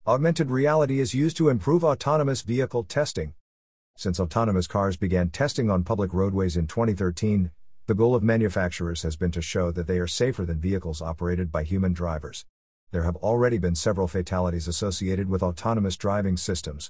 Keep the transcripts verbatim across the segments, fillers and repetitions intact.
Augmented reality is used to improve autonomous vehicle testing. Since autonomous cars began testing on public roadways in twenty thirteen, the goal of manufacturers has been to show that they are safer than vehicles operated by human drivers. There have already been several fatalities associated with autonomous driving systems.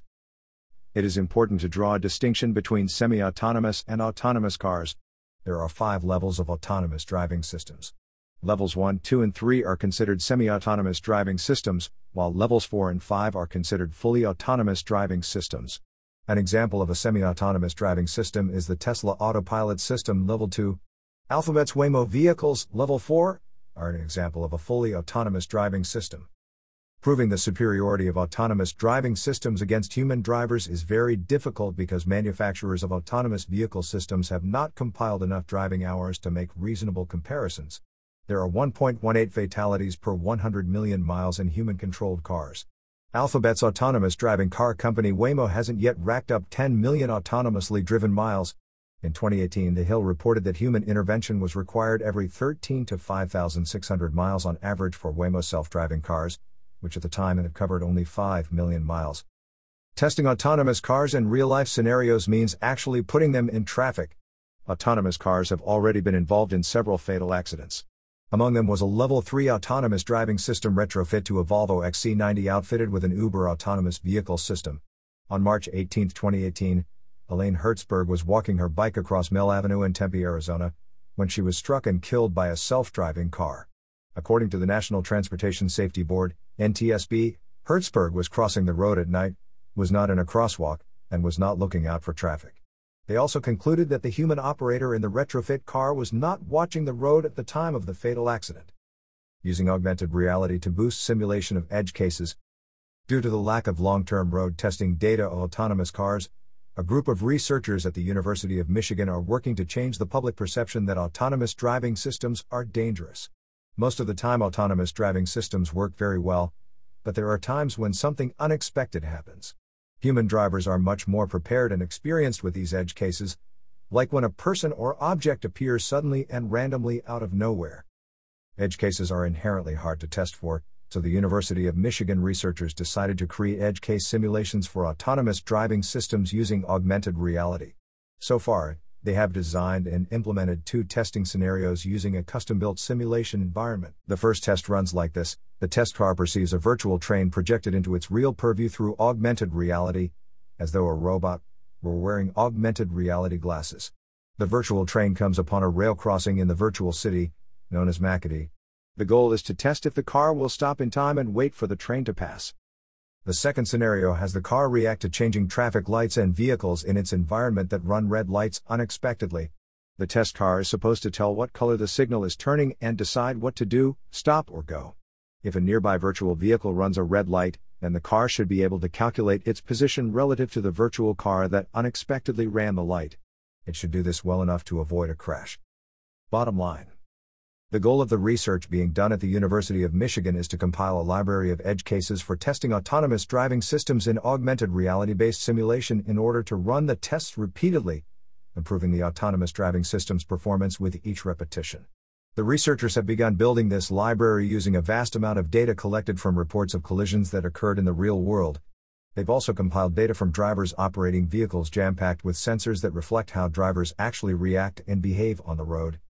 It is important to draw a distinction between semi-autonomous and autonomous cars. There are five levels of autonomous driving systems. Levels one, two, and three are considered semi-autonomous driving systems, while levels four and five are considered fully autonomous driving systems. An example of a semi-autonomous driving system is the Tesla Autopilot System Level two. Alphabet's Waymo vehicles, Level four, are an example of a fully autonomous driving system. Proving the superiority of autonomous driving systems against human drivers is very difficult because manufacturers of autonomous vehicle systems have not compiled enough driving hours to make reasonable comparisons. There are one point one eight fatalities per one hundred million miles in human-controlled cars. Alphabet's autonomous driving car company Waymo hasn't yet racked up ten million autonomously driven miles. In twenty eighteen, The Hill reported that human intervention was required every thirteen to five thousand six hundred miles on average for Waymo self-driving cars, which at the time had covered only five million miles. Testing autonomous cars in real-life scenarios means actually putting them in traffic. Autonomous cars have already been involved in several fatal accidents. Among them was a Level three autonomous driving system retrofit to a Volvo X C ninety outfitted with an Uber autonomous vehicle system. On March eighteenth, twenty eighteen, Elaine Hertzberg was walking her bike across Mill Avenue in Tempe, Arizona, when she was struck and killed by a self-driving car. According to the National Transportation Safety Board, N T S B, Hertzberg was crossing the road at night, was not in a crosswalk, and was not looking out for traffic. They also concluded that the human operator in the retrofit car was not watching the road at the time of the fatal accident. Using augmented reality to boost simulation of edge cases. Due to the lack of long-term road testing data of autonomous cars, a group of researchers at the University of Michigan are working to change the public perception that autonomous driving systems are dangerous. Most of the time autonomous driving systems work very well, but there are times when something unexpected happens. Human drivers are much more prepared and experienced with these edge cases, like when a person or object appears suddenly and randomly out of nowhere. Edge cases are inherently hard to test for, so the University of Michigan researchers decided to create edge case simulations for autonomous driving systems using augmented reality. So far, they have designed and implemented two testing scenarios using a custom-built simulation environment. The first test runs like this. The test car perceives a virtual train projected into its real purview through augmented reality, as though a robot were wearing augmented reality glasses. The virtual train comes upon a rail crossing in the virtual city, known as Makati. The goal is to test if the car will stop in time and wait for the train to pass. The second scenario has the car react to changing traffic lights and vehicles in its environment that run red lights unexpectedly. The test car is supposed to tell what color the signal is turning and decide what to do, stop or go. If a nearby virtual vehicle runs a red light, then the car should be able to calculate its position relative to the virtual car that unexpectedly ran the light. It should do this well enough to avoid a crash. Bottom line. The goal of the research being done at the University of Michigan is to compile a library of edge cases for testing autonomous driving systems in augmented reality-based simulation in order to run the tests repeatedly, improving the autonomous driving system's performance with each repetition. The researchers have begun building this library using a vast amount of data collected from reports of collisions that occurred in the real world. They've also compiled data from drivers operating vehicles jam-packed with sensors that reflect how drivers actually react and behave on the road.